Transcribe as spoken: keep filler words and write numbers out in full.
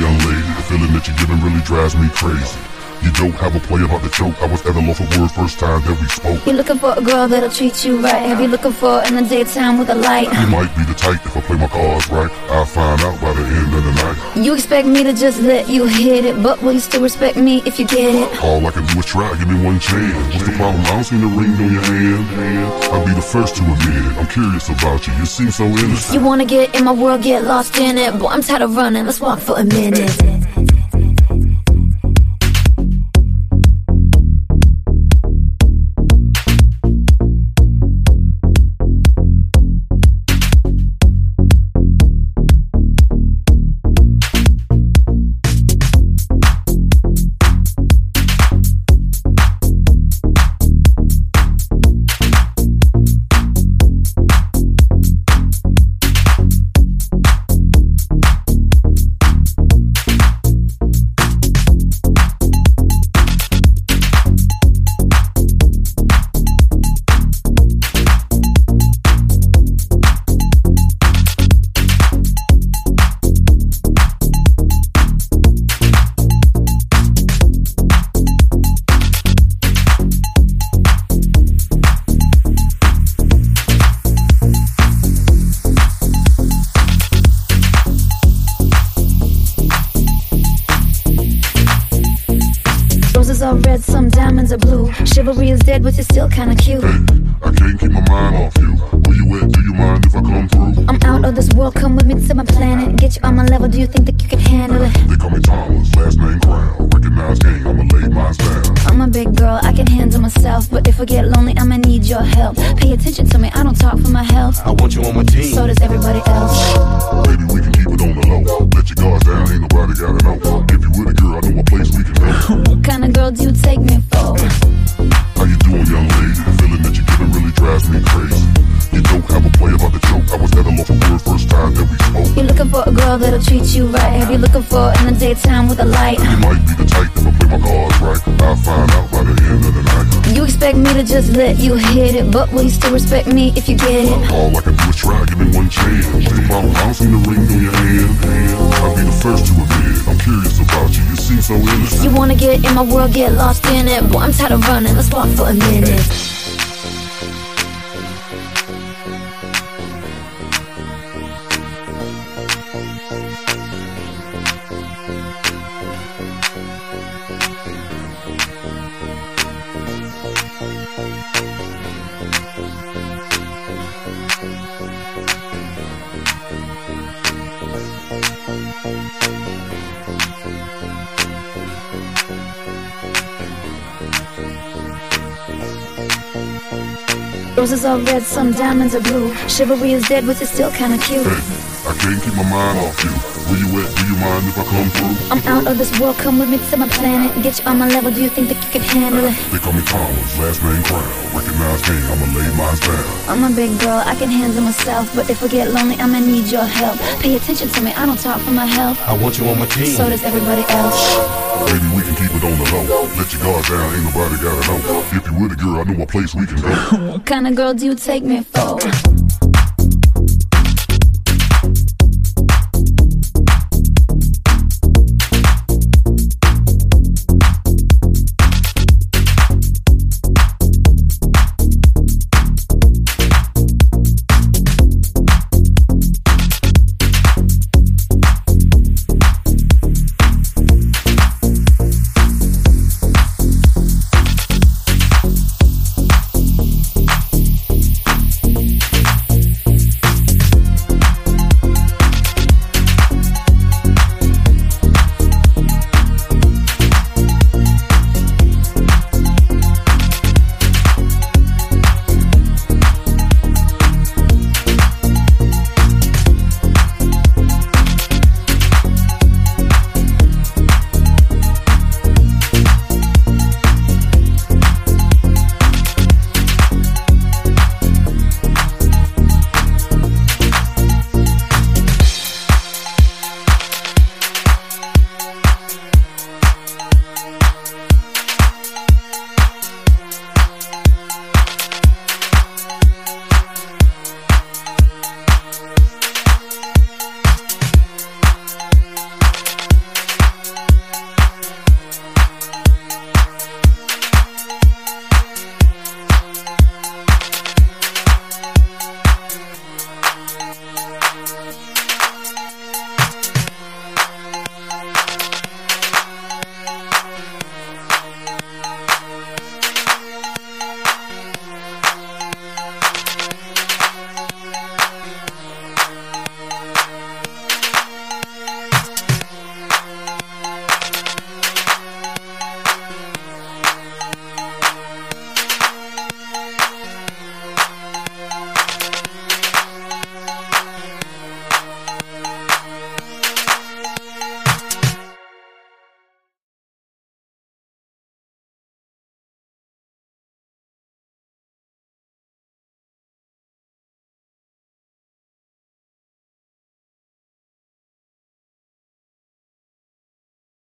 young lady. The feeling that you're giving really drives me crazy. You don't have a play about the choke. I was at a loss of words first time that we spoke. You're looking for a girl that'll treat you right. Have you looking for in the daytime with a light? You might be the type if I play my cards right. I'll find out by the end of the night. You expect me to just let you hit it, but will you still respect me if you get it? All I can do is try, give me one chance. What's the problem? I don't see the ring on your hand. I'll be the first to admit it. I'm curious about you. You seem so innocent. You wanna get in my world, get lost in it. Boy, I'm tired of running. Let's walk for a minute. Roses are red, some diamonds are blue. Chivalry is dead, but you're still kinda cute. Hey, I can't keep my mind off you. Where you at? Do you mind if I come through? I'm out of this world, come with me to my planet. Get you on my level, do you think that you can handle it? They call me Thomas, last name Crown. Recognize gang, I'ma lay mine down. I'm a big girl, I can handle myself. But if I get lonely, I'ma need your help. Pay attention to me, I don't talk for my health. I want you on my team. So does everybody else. Baby, we can keep it on the low. Let your guards down, ain't nobody gotta know. If you with a girl, I know a place we can go. What kind of girl do you take me for? How you doing, young lady? The feeling that you're giving really drives me crazy. You don't have a play about the joke. I was at a loss of words first time that we spoke. You're looking for a girl that'll treat you right. Have you looking for in the daytime with a light? You might be the type if I play my cards right. I'll find out by the end of the night. You expect me to just let you hit it, but will you still respect me if you get it? All I can do is try, give me one chance. What's the problem? I don't see the ring on your hand. I'll be the first to admit it. I'm curious about you. You seem so innocent. You wanna get in my world, get lost in it. Boy, I'm tired of running. Let's walk for a minute. Roses are red, some diamonds are blue. Chivalry is dead, but you're still kinda cute. Hey, I can't keep my mind off you. Where you at? Do you mind if I come through? I'm out of this world, come with me to my planet. Get you on my level, do you think that you can handle it? They call me Thomas, last name Crown. Recognize gang, I'ma lay mine down. I'm a big girl, I can handle myself. But if I get lonely, I'ma need your help. Pay attention to me, I don't talk for my health. I want you on my team. So does everybody else. Baby, we can keep it on the low. Let your guard down, ain't nobody gotta know. If you with a girl, I know a place we can go. What kind of girl do you take me for?